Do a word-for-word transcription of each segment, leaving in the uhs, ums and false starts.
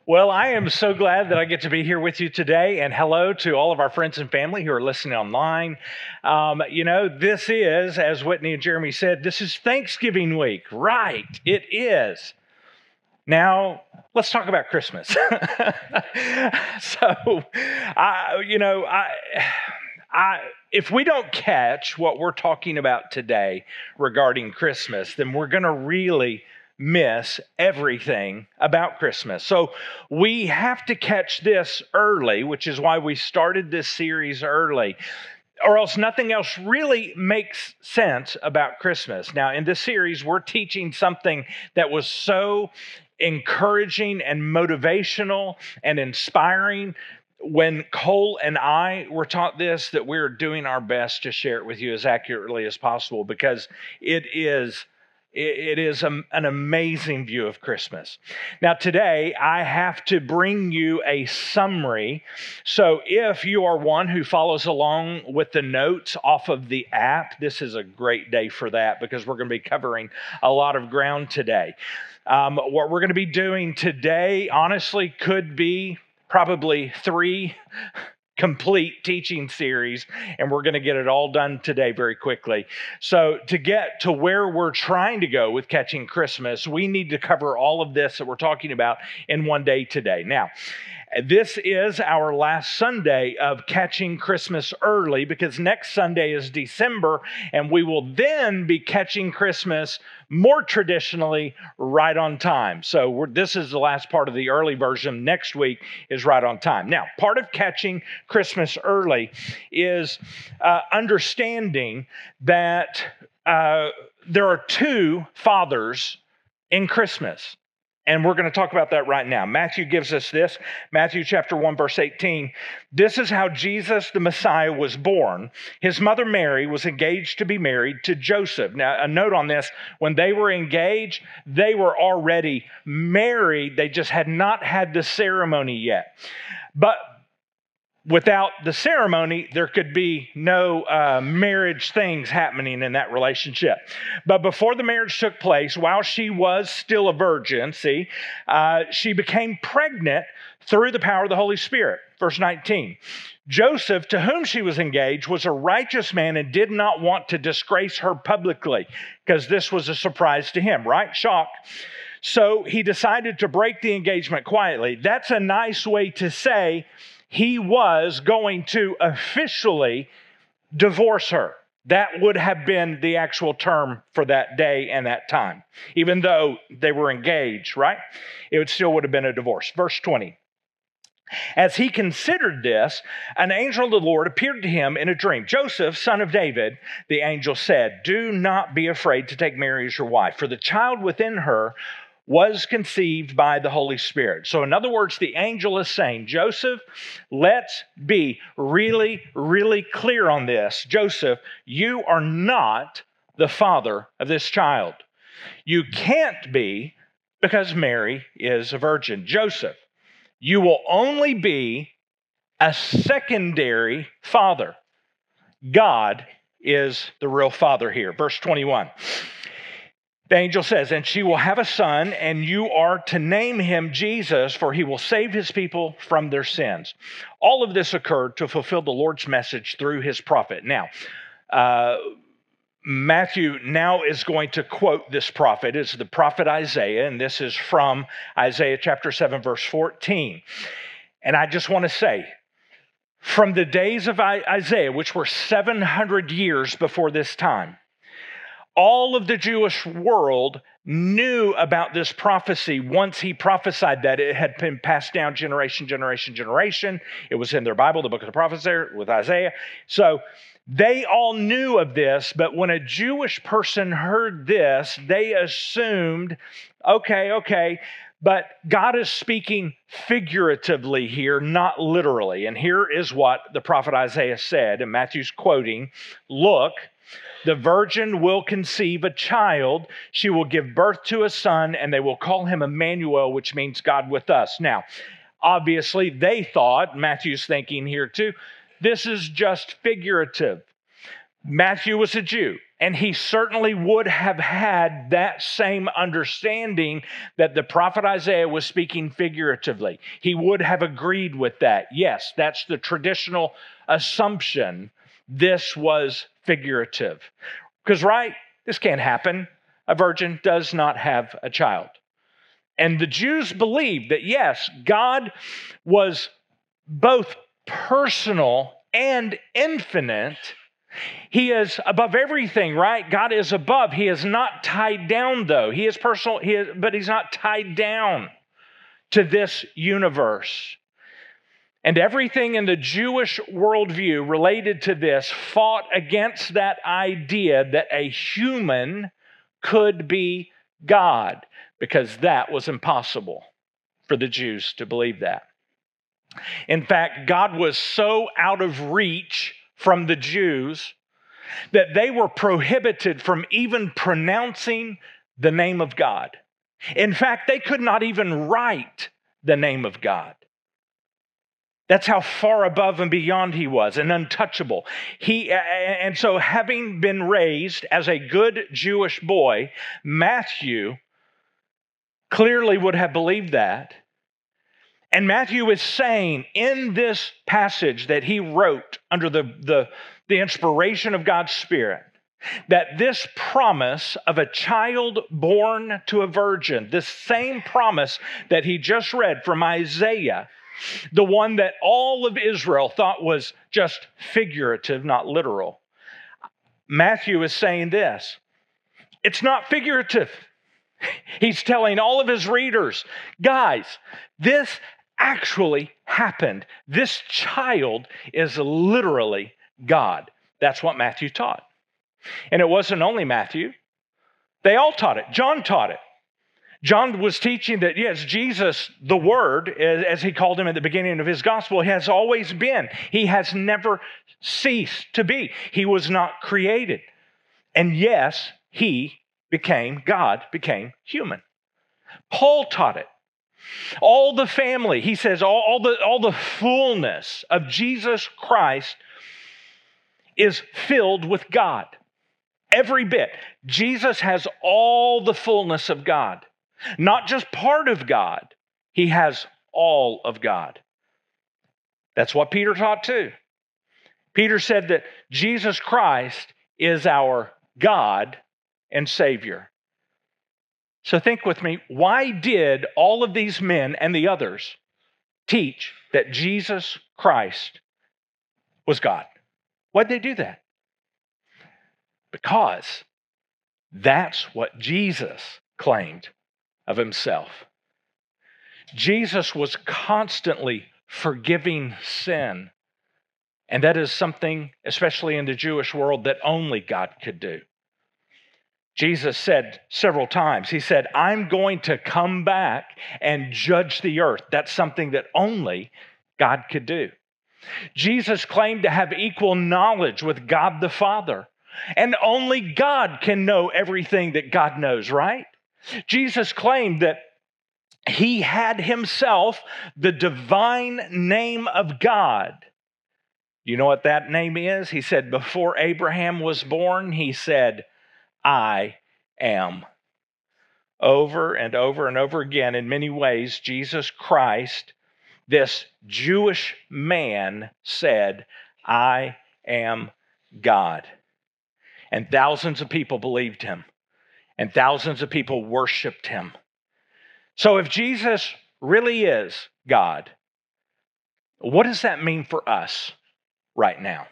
Well, I am so glad that I get to be here with you today, and hello to all of our friends and family who are listening online. Um, you know, this is, as Whitney and Jeremy said, this is Thanksgiving week. Right, it is. Now, let's talk about Christmas. so, I, you know, I, I, if we don't catch what we're talking about today regarding Christmas, then we're going to really miss everything about Christmas. So we have to catch this early, which is why we started this series early, or else nothing else really makes sense about Christmas. Now, in this series, we're teaching something that was so encouraging and motivational and inspiring when Cole and I were taught this, that we're doing our best to share it with you as accurately as possible, because it is It is a, an amazing view of Christmas. Now, today, I have to bring you a summary. So if you are one who follows along with the notes off of the app, this is a great day for that, because we're going to be covering a lot of ground today. Um, what we're going to be doing today, honestly, could be probably three complete teaching series, and we're going to get it all done today very quickly. So to get to where we're trying to go with catching Christmas, we need to cover all of this that we're talking about in one day today. Now, this is our last Sunday of catching Christmas early, because next Sunday is December, and we will then be catching Christmas more traditionally right on time. So we're, this is the last part of the early version. Next week is right on time. Now, part of catching Christmas early is uh, understanding that uh, there are two fathers in Christmas. And we're going to talk about that right now. Matthew gives us this, Matthew chapter one, verse eighteen. This is how Jesus, the Messiah, was born. His mother Mary was engaged to be married to Joseph. Now, a note on this, when they were engaged, they were already married. They just had not had the ceremony yet. But without the ceremony, there could be no uh, marriage things happening in that relationship. But before the marriage took place, while she was still a virgin, see, uh, she became pregnant through the power of the Holy Spirit. Verse nineteen, Joseph, to whom she was engaged, was a righteous man and did not want to disgrace her publicly, because this was a surprise to him, right? Shock. So he decided to break the engagement quietly. That's a nice way to say he was going to officially divorce her. That would have been the actual term for that day and that time. Even though they were engaged, right? It would still would have been a divorce. Verse twenty. As he considered this, an angel of the Lord appeared to him in a dream. Joseph, son of David, the angel said, "Do not be afraid to take Mary as your wife, for the child within her was conceived by the Holy Spirit." So in other words, the angel is saying, Joseph, let's be really, really clear on this. Joseph, you are not the father of this child. You can't be, because Mary is a virgin. Joseph, you will only be a secondary father. God is the real father here. Verse twenty-one. The angel says, "And she will have a son, and you are to name him Jesus, for he will save his people from their sins." All of this occurred to fulfill the Lord's message through his prophet. Now, uh, Matthew now is going to quote this prophet. It's the prophet Isaiah, and this is from Isaiah chapter seven, verse fourteen. And I just want to say, from the days of Isaiah, which were seven hundred years before this time, all of the Jewish world knew about this prophecy once he prophesied that. It had been passed down generation, generation, generation. It was in their Bible, the book of the prophets there with Isaiah. So they all knew of this, but when a Jewish person heard this, they assumed, okay, okay, but God is speaking figuratively here, not literally. And here is what the prophet Isaiah said, and Matthew's quoting, "Look, the virgin will conceive a child. She will give birth to a son, and they will call him Emmanuel," which means God with us. Now, obviously, they thought, Matthew's thinking here too, this is just figurative. Matthew was a Jew, And he certainly would have had that same understanding that the prophet Isaiah was speaking figuratively. He would have agreed with that. Yes, that's the traditional assumption. This was figurative. Because, right, this can't happen. A virgin does not have a child. And the Jews believed that, yes, God was both personal and infinite. He is above everything, right? God is above. He is not tied down, though. He is personal, he is, but he's not tied down to this universe. And everything in the Jewish worldview related to this fought against that idea that a human could be God, because that was impossible for the Jews to believe that. In fact, God was so out of reach from the Jews that they were prohibited from even pronouncing the name of God. In fact, they could not even write the name of God. That's how far above and beyond he was, and untouchable. He, and so having been raised as a good Jewish boy, Matthew clearly would have believed that. And Matthew is saying in this passage that he wrote under the, the, the inspiration of God's Spirit, that this promise of a child born to a virgin, this same promise that he just read from Isaiah, the one that all of Israel thought was just figurative, not literal. Matthew is saying this, it's not figurative. He's telling all of his readers, guys, this actually happened. This child is literally God. That's what Matthew taught. And it wasn't only Matthew. They all taught it. John taught it. John was teaching that, yes, Jesus, the Word, as he called him at the beginning of his gospel, has always been. He has never ceased to be. He was not created. And yes, he became, God became human. Paul taught it. All the family, he says, all, all, the, all the fullness of Jesus Christ is filled with God. Every bit. Jesus has all the fullness of God. Not just part of God. He has all of God. That's what Peter taught too. Peter said that Jesus Christ is our God and Savior. So think with me, why did all of these men and the others teach that Jesus Christ was God? Why'd they do that? Because that's what Jesus claimed of himself. Jesus was constantly forgiving sin. And that is something, especially in the Jewish world, that only God could do. Jesus said several times, he said, I'm going to come back and judge the earth. That's something that only God could do. Jesus claimed to have equal knowledge with God the Father. And only God can know everything that God knows, right? Jesus claimed that he had himself the divine name of God. You know what that name is? He said, before Abraham was born, he said, I am. Over and over and over again, in many ways, Jesus Christ, this Jewish man, said, I am God. And thousands of people believed him. And thousands of people worshiped him. So if Jesus really is God, what does that mean for us right now?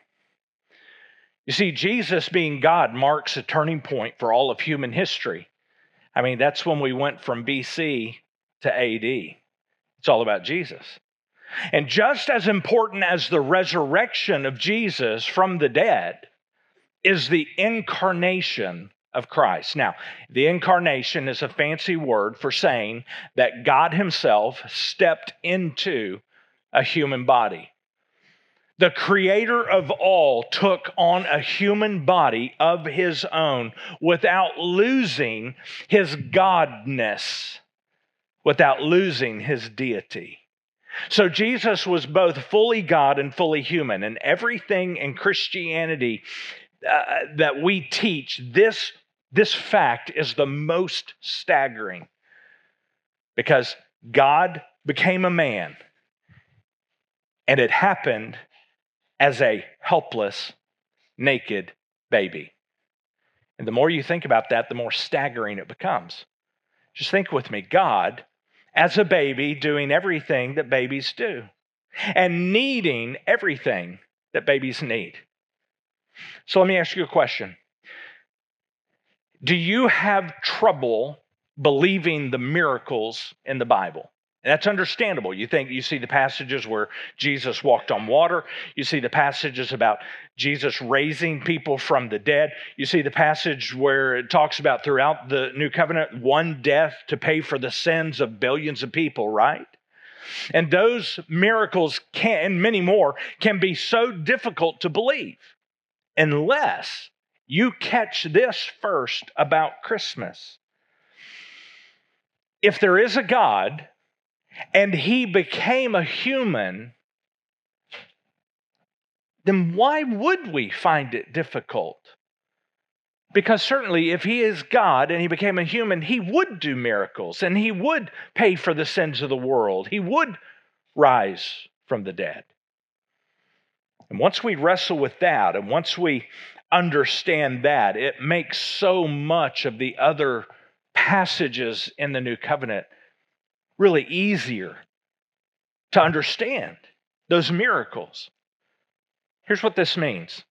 You see, Jesus being God marks a turning point for all of human history. I mean, that's when we went from B C to A D. It's all about Jesus. And just as important as the resurrection of Jesus from the dead is the incarnation of Christ. Now, the incarnation is a fancy word for saying that God himself stepped into a human body. The creator of all took on a human body of his own without losing his godness, without losing his deity. So Jesus was both fully God and fully human, and everything in Christianity uh, that we teach, this, this fact is the most staggering. Because God became a man, and it happened as a helpless, naked baby. And the more you think about that, the more staggering it becomes. Just think with me, God, as a baby, doing everything that babies do, and needing everything that babies need. So let me ask you a question. Do you have trouble believing the miracles in the Bible? And that's understandable. You think you see the passages where Jesus walked on water. You see the passages about Jesus raising people from the dead. You see the passage where it talks about throughout the New Covenant, one death to pay for the sins of billions of people, right? And those miracles can, and many more, can be so difficult to believe unless you catch this first about Christmas. If there is a God and he became a human, then why would we find it difficult? Because certainly if he is God and he became a human, he would do miracles and he would pay for the sins of the world. He would rise from the dead. And once we wrestle with that, and once we understand that, it makes so much of the other passages in the New Covenant really easier to understand, those miracles. Here's what this means.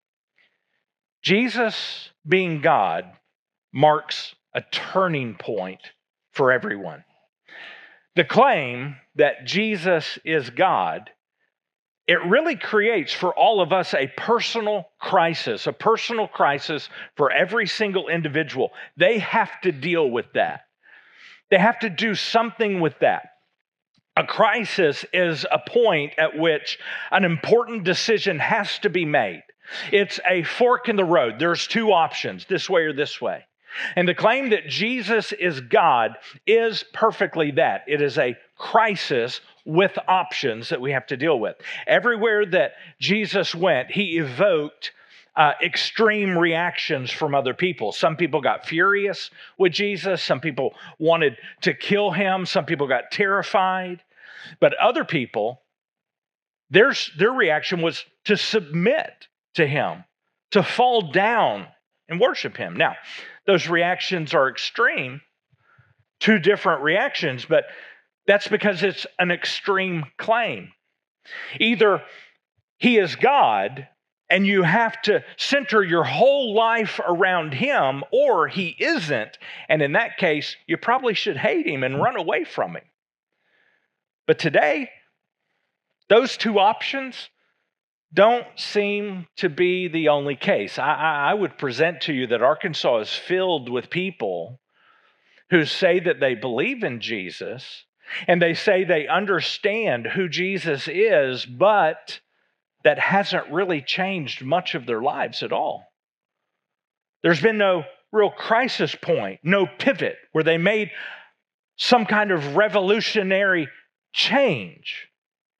Jesus being God marks a turning point for everyone. The claim that Jesus is God, it really creates for all of us a personal crisis, a personal crisis for every single individual. They have to deal with that. They have to do something with that. A crisis is a point at which an important decision has to be made. It's a fork in the road. There's two options, this way or this way. And the claim that Jesus is God is perfectly that. It is a crisis with options that we have to deal with. Everywhere that Jesus went, he evoked uh, extreme reactions from other people. Some people got furious with Jesus. Some people wanted to kill him. Some people got terrified. But other people, their, their reaction was to submit to him, to fall down and worship him. Now, those reactions are extreme, two different reactions, but that's because it's an extreme claim. Either he is God and you have to center your whole life around him, or he isn't, and in that case, you probably should hate him and run away from him. But today, those two options don't seem to be the only case. I, I, I would present to you that Arkansas is filled with people who say that they believe in Jesus and they say they understand who Jesus is, but that hasn't really changed much of their lives at all. There's been no real crisis point, no pivot where they made some kind of revolutionary change.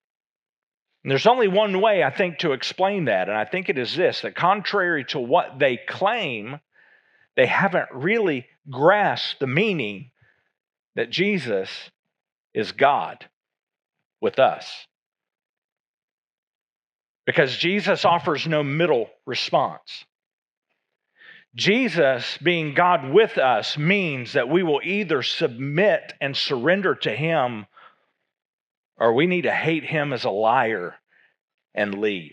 And there's only one way, I think, to explain that, and I think it is this, that contrary to what they claim, they haven't really grasped the meaning that Jesus is God with us. Because Jesus offers no middle response. Jesus being God with us means that we will either submit and surrender to him, or we need to hate him as a liar and leave.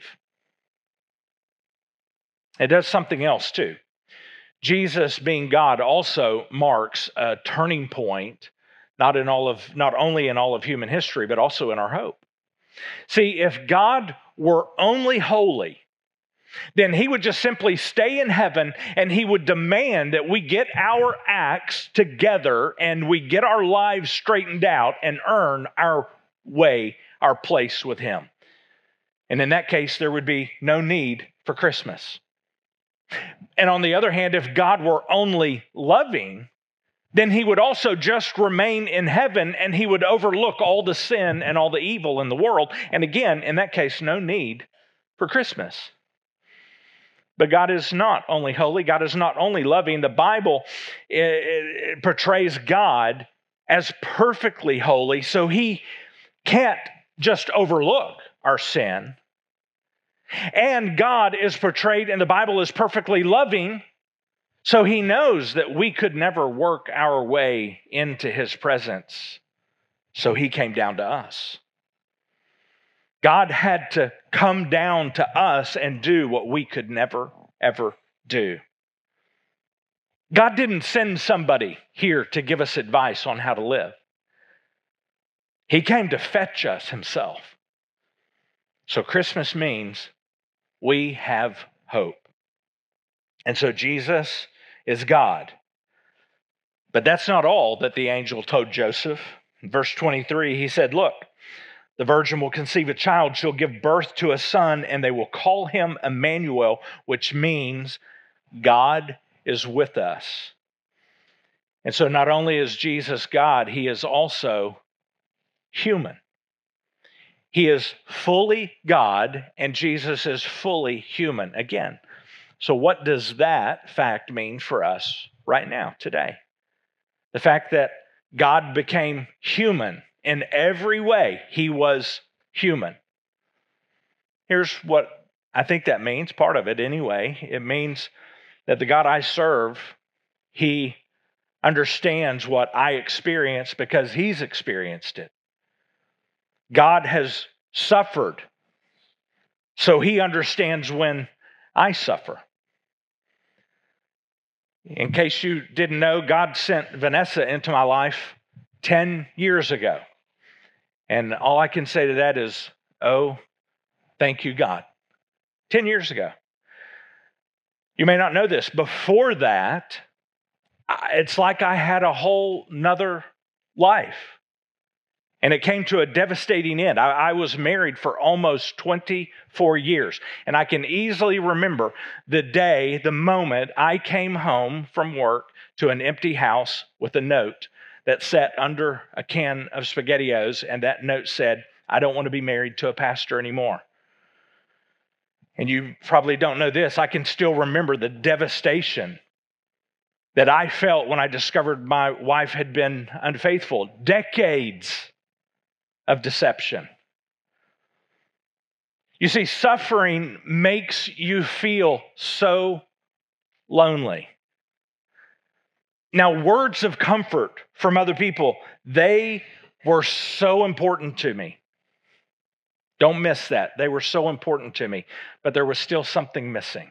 It does something else too. Jesus being God also marks a turning point, not in all of, not only in all of human history, but also in our hope. See, if God were only holy, then he would just simply stay in heaven and he would demand that we get our acts together and we get our lives straightened out and earn our way, our place with him. And in that case, there would be no need for Christmas. And on the other hand, if God were only loving, then he would also just remain in heaven and he would overlook all the sin and all the evil in the world. And again, in that case, no need for Christmas. But God is not only holy, God is not only loving. The Bible it, it portrays God as perfectly holy, so he can't just overlook our sin. And God is portrayed in the Bible as perfectly loving, so he knows that we could never work our way into his presence. So he came down to us. God had to come down to us and do what we could never, ever do. God didn't send somebody here to give us advice on how to live. He came to fetch us himself. So Christmas means we have hope. And so Jesus is God. But that's not all that the angel told Joseph. In verse twenty-three, he said, look, the virgin will conceive a child, she'll give birth to a son, and they will call him Emmanuel, which means God is with us. And so not only is Jesus God, he is also human. He is fully God, and Jesus is fully human again. So what does that fact mean for us right now, today? The fact that God became human in every way. He was human. Here's what I think that means, part of it anyway. It means that the God I serve, he understands what I experience because he's experienced it. God has suffered, so he understands when I suffer. In case you didn't know, God sent Vanessa into my life ten years ago. And all I can say to that is, oh, thank you, God. ten years ago. You may not know this. Before that, it's like I had a whole nother life. And it came to a devastating end. I, I was married for almost twenty-four years. And I can easily remember the day, the moment I came home from work to an empty house with a note that sat under a can of SpaghettiOs. And that note said, I don't want to be married to a pastor anymore. And you probably don't know this. I can still remember the devastation that I felt when I discovered my wife had been unfaithful. Decades of deception. You see, suffering makes you feel so lonely. Now, words of comfort from other people, they were so important to me. Don't miss that. They were so important to me, but there was still something missing.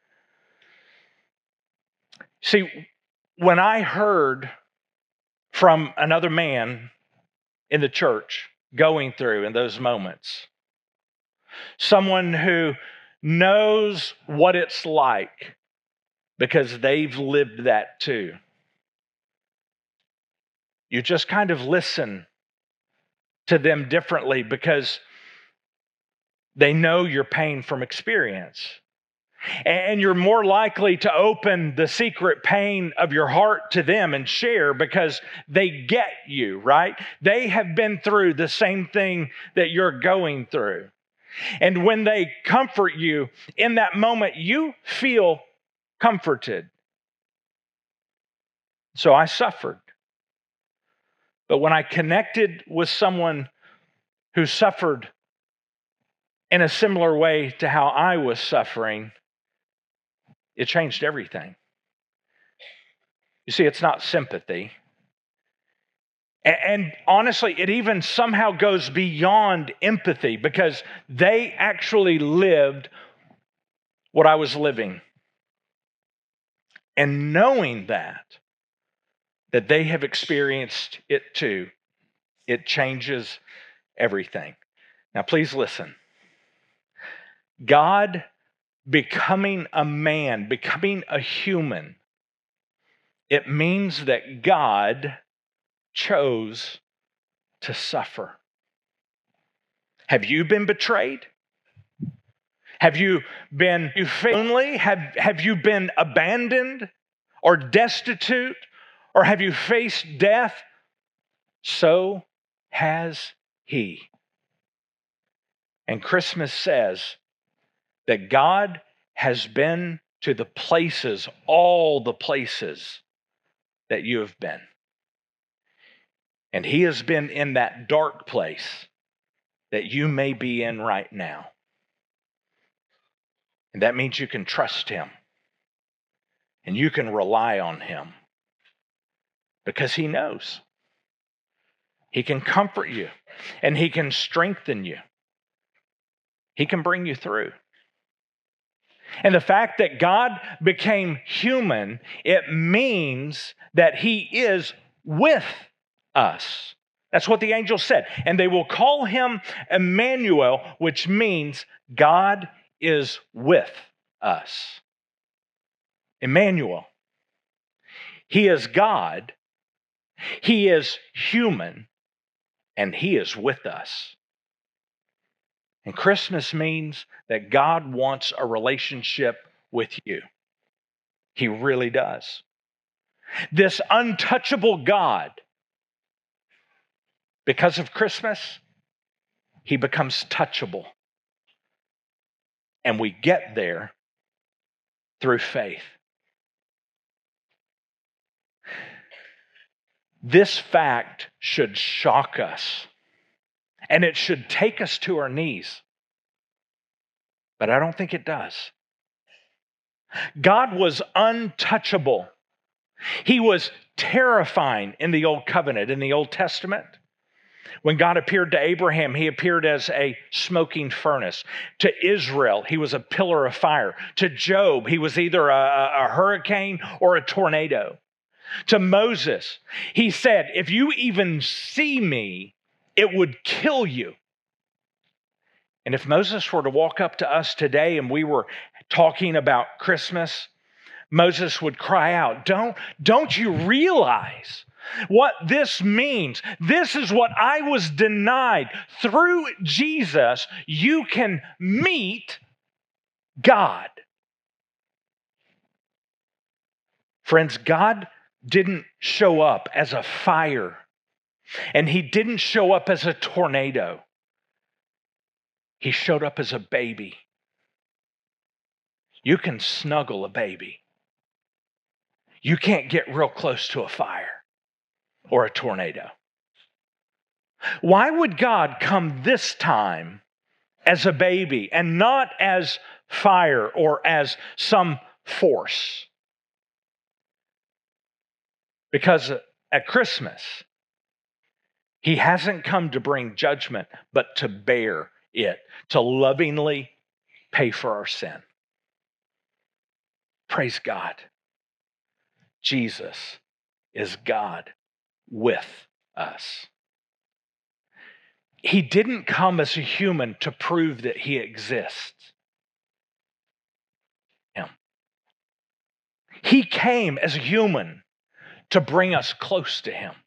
See, when I heard from another man in the church going through in those moments, someone who knows what it's like because they've lived that too, you just kind of listen to them differently because they know your pain from experience. And you're more likely to open the secret pain of your heart to them and share because they get you, right? They have been through the same thing that you're going through. And when they comfort you in that moment, you feel comforted. So I suffered. But when I connected with someone who suffered in a similar way to how I was suffering, it changed everything. You see, it's not sympathy. And honestly, it even somehow goes beyond empathy because they actually lived what I was living. And knowing that, that they have experienced it too, it changes everything. Now, please listen. God becoming a man, becoming a human, it means that God chose to suffer. Have you been betrayed? Have you been lonely? Have, have you been abandoned or destitute? Or have you faced death? So has he. And Christmas says that God has been to the places, all the places that you have been. And he has been in that dark place that you may be in right now. And that means you can trust him. And you can rely on him. Because he knows. He can comfort you. And he can strengthen you. He can bring you through. And the fact that God became human, it means that he is with us. That's what the angel said. And they will call him Emmanuel, which means God is with us. Emmanuel. He is God. He is human. And he is with us. And Christmas means that God wants a relationship with you. He really does. This untouchable God, because of Christmas, he becomes touchable. And we get there through faith. This fact should shock us. And it should take us to our knees. But I don't think it does. God was untouchable. He was terrifying in the Old Covenant, in the Old Testament. When God appeared to Abraham, he appeared as a smoking furnace. To Israel, he was a pillar of fire. To Job, he was either a, a hurricane or a tornado. To Moses, he said, if you even see me, it would kill you. And if Moses were to walk up to us today and we were talking about Christmas, Moses would cry out, don't, don't you realize what this means? This is what I was denied. Through Jesus, you can meet God. Friends, God didn't show up as a fire. And he didn't show up as a tornado. He showed up as a baby. You can snuggle a baby. You can't get real close to a fire or a tornado. Why would God come this time as a baby and not as fire or as some force? Because at Christmas, he hasn't come to bring judgment, but to bear it, to lovingly pay for our sin. Praise God. Jesus is God with us. He didn't come as a human to prove that he exists. Him. He came as a human to bring us close to him.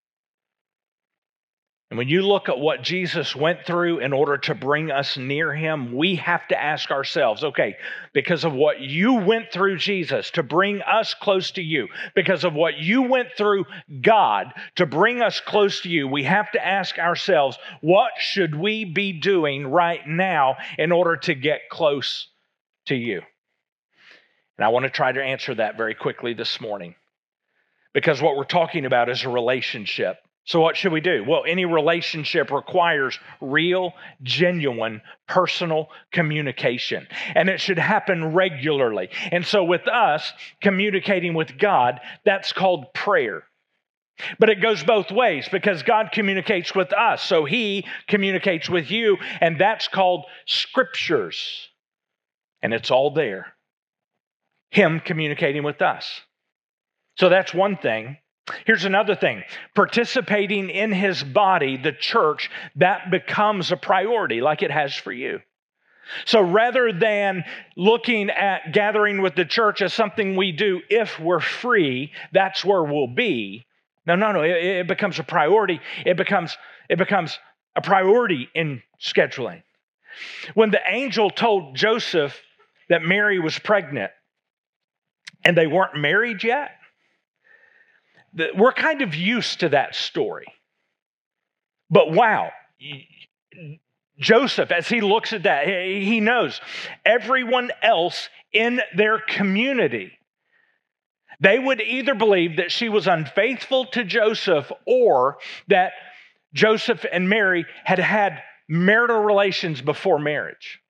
And when you look at what Jesus went through in order to bring us near him, we have to ask ourselves, okay, because of what you went through, Jesus, to bring us close to you, because of what you went through, God, to bring us close to you, we have to ask ourselves, what should we be doing right now in order to get close to you? And I want to try to answer that very quickly this morning, because what we're talking about is a relationship. So what should we do? Well, any relationship requires real, genuine, personal communication. And it should happen regularly. And so with us, communicating with God, that's called prayer. But it goes both ways because God communicates with us. So he communicates with you, and that's called scriptures. And it's all there. Him communicating with us. So that's one thing. Here's another thing. Participating in his body, the church, that becomes a priority like it has for you. So rather than looking at gathering with the church as something we do if we're free, that's where we'll be. No, no, no. It, it becomes a priority. It becomes, it becomes a priority in scheduling. When the angel told Joseph that Mary was pregnant and they weren't married yet, we're kind of used to that story. But wow, Joseph, as he looks at that, he knows everyone else in their community. They would either believe that she was unfaithful to Joseph or that Joseph and Mary had had marital relations before marriage.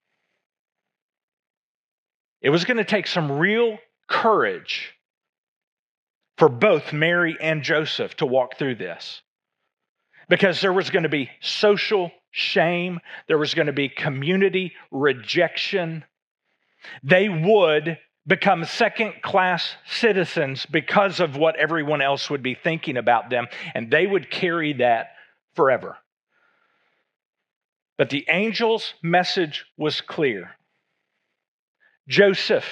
It was going to take some real courage for both Mary and Joseph to walk through this, because there was going to be social shame. There was going to be community rejection. They would become second-class citizens because of what everyone else would be thinking about them, and they would carry that forever. But the angel's message was clear. Joseph,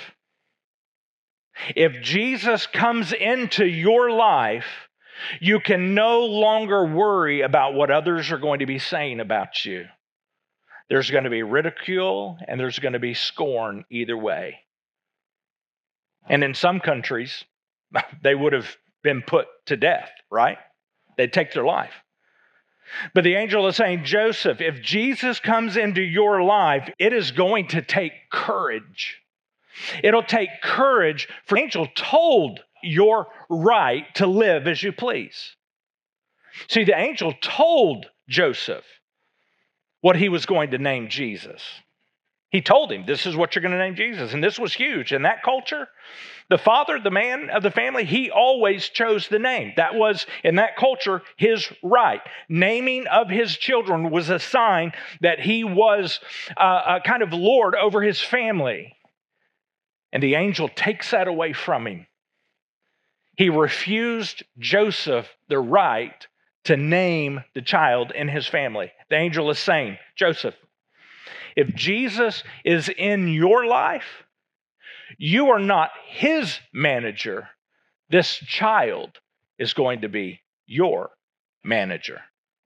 if Jesus comes into your life, you can no longer worry about what others are going to be saying about you. There's going to be ridicule and there's going to be scorn either way. And in some countries, they would have been put to death, right? They'd take their life. But the angel is saying, Joseph, if Jesus comes into your life, it is going to take courage. It'll take courage for the angel told your right to live as you please. See, the angel told Joseph what he was going to name Jesus. He told him, this is what you're going to name Jesus. And this was huge. In that culture, the father, the man of the family, he always chose the name. That was, in that culture, his right. Naming of his children was a sign that he was uh, a kind of lord over his family. And the angel takes that away from him. He refused Joseph the right to name the child in his family. The angel is saying, Joseph, if Jesus is in your life, you are not his manager. This child is going to be your manager.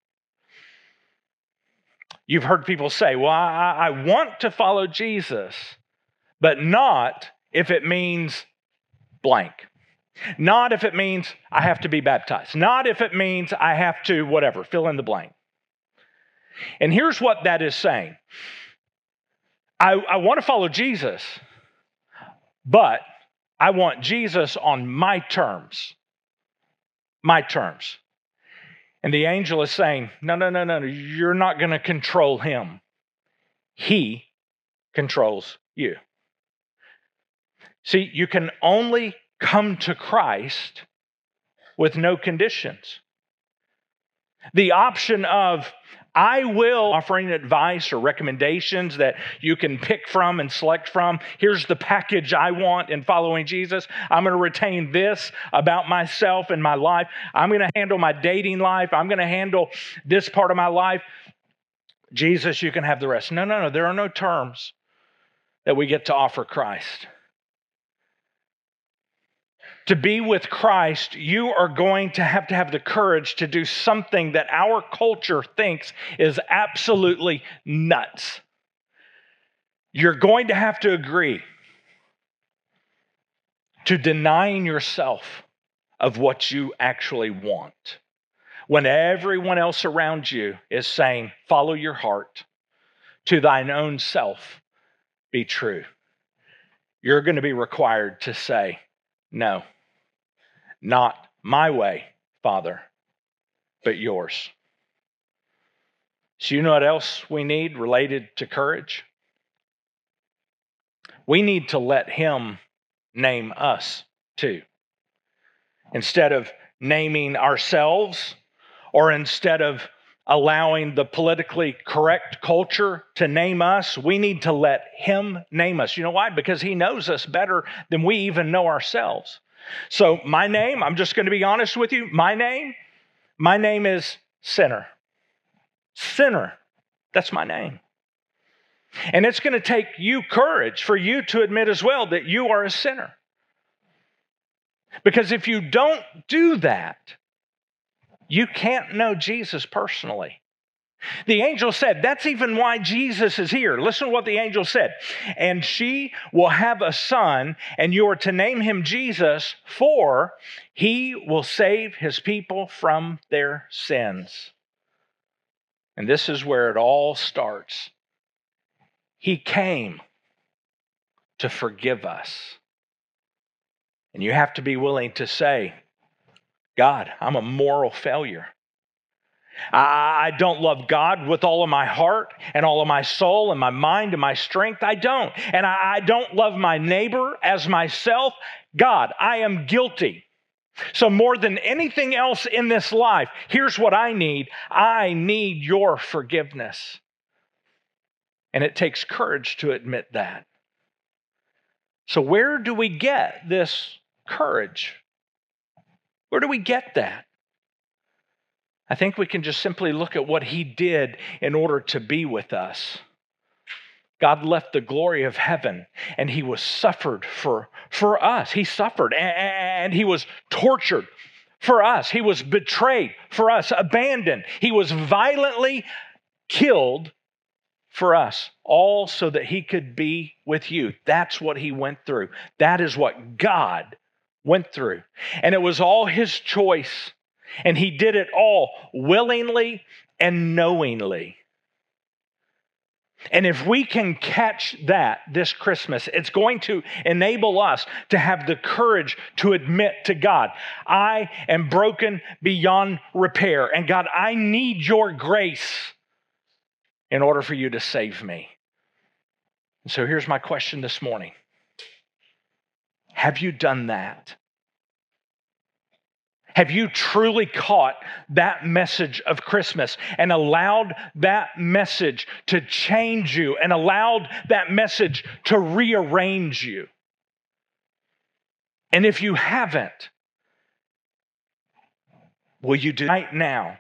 You've heard people say, well, I, I want to follow Jesus, but not if it means blank. Not if it means I have to be baptized. Not if it means I have to whatever, fill in the blank. And here's what that is saying. I, I want to follow Jesus, but I want Jesus on my terms. My terms. And the angel is saying, no, no, no, no, no. You're not going to control him. He controls you. See, you can only come to Christ with no conditions. The option of, I will, offering advice or recommendations that you can pick from and select from. Here's the package I want in following Jesus. I'm going to retain this about myself and my life. I'm going to handle my dating life. I'm going to handle this part of my life. Jesus, you can have the rest. No, no, no. There are no terms that we get to offer Christ. To be with Christ, you are going to have to have the courage to do something that our culture thinks is absolutely nuts. You're going to have to agree to denying yourself of what you actually want. When everyone else around you is saying, follow your heart, to thine own self be true. You're going to be required to say, no, not my way, Father, but yours. So you know what else we need related to courage? We need to let him name us too. Instead of naming ourselves, or instead of allowing the politically correct culture to name us, we need to let him name us. You know why? Because he knows us better than we even know ourselves. So my name, I'm just going to be honest with you, my name, my name is Sinner. Sinner, that's my name. And it's going to take you courage for you to admit as well that you are a sinner. Because if you don't do that, you can't know Jesus personally. The angel said, that's even why Jesus is here. Listen to what the angel said. And she will have a son, and you are to name him Jesus, for he will save his people from their sins. And this is where it all starts. He came to forgive us. And you have to be willing to say, God, I'm a moral failure. I don't love God with all of my heart and all of my soul and my mind and my strength. I don't. And I don't love my neighbor as myself. God, I am guilty. So more than anything else in this life, here's what I need. I need your forgiveness. And it takes courage to admit that. So where do we get this courage? Where do we get that? I think we can just simply look at what he did in order to be with us. God left the glory of heaven and he was suffered for, for us. He suffered and he was tortured for us. He was betrayed for us, abandoned. He was violently killed for us, all so that he could be with you. That's what he went through. That is what God went through. And it was all his choice. And he did it all willingly and knowingly. And if we can catch that this Christmas, it's going to enable us to have the courage to admit to God, I am broken beyond repair. And God, I need your grace in order for you to save me. And so here's my question this morning. Have you done that? Have you truly caught that message of Christmas and allowed that message to change you and allowed that message to rearrange you? And if you haven't, will you do it right now?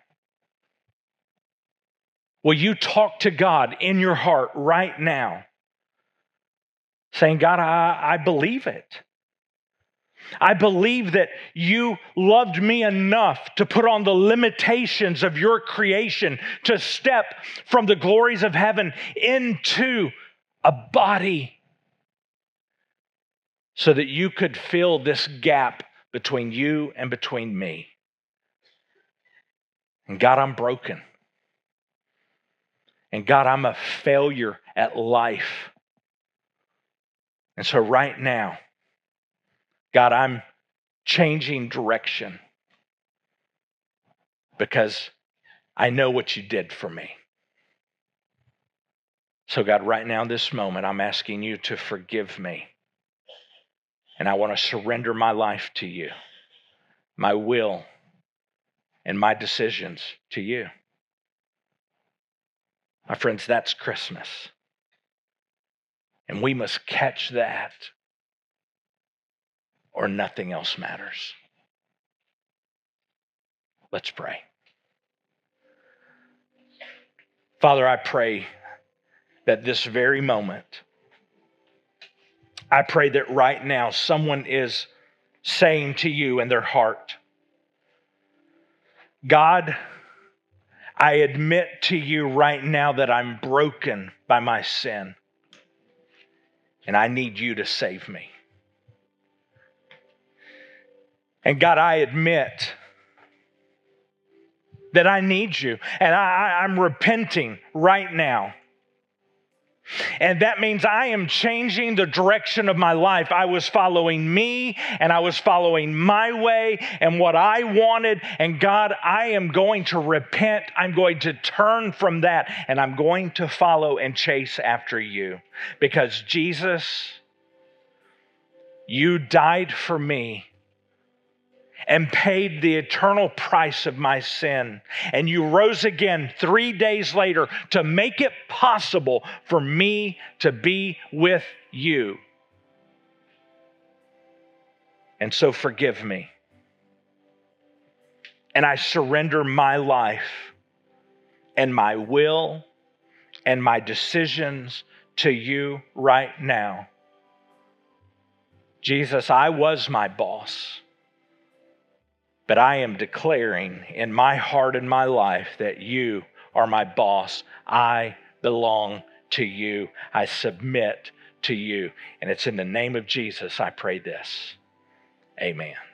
Will you talk to God in your heart right now? Saying, God, I, I believe it. I believe that you loved me enough to put on the limitations of your creation, to step from the glories of heaven into a body so that you could fill this gap between you and between me. And God, I'm broken. And God, I'm a failure at life. And so right now, God, I'm changing direction because I know what you did for me. So God, right now, this moment, I'm asking you to forgive me. And I want to surrender my life to you, my will and my decisions to you. My friends, that's Christmas. And we must catch that, or nothing else matters. Let's pray. Father, I pray that this very moment, I pray that right now someone is saying to you in their heart, God, I admit to you right now that I'm broken by my sin, and I need you to save me. And God, I admit that I need you, and I, I'm repenting right now. And that means I am changing the direction of my life. I was following me, and I was following my way and what I wanted. And God, I am going to repent. I'm going to turn from that, and I'm going to follow and chase after you. Because Jesus, you died for me and paid the eternal price of my sin. And you rose again three days later to make it possible for me to be with you. And so forgive me. And I surrender my life and my will and my decisions to you right now. Jesus, I was my boss. But I am declaring in my heart and my life that you are my boss. I belong to you. I submit to you. And it's in the name of Jesus I pray this. Amen.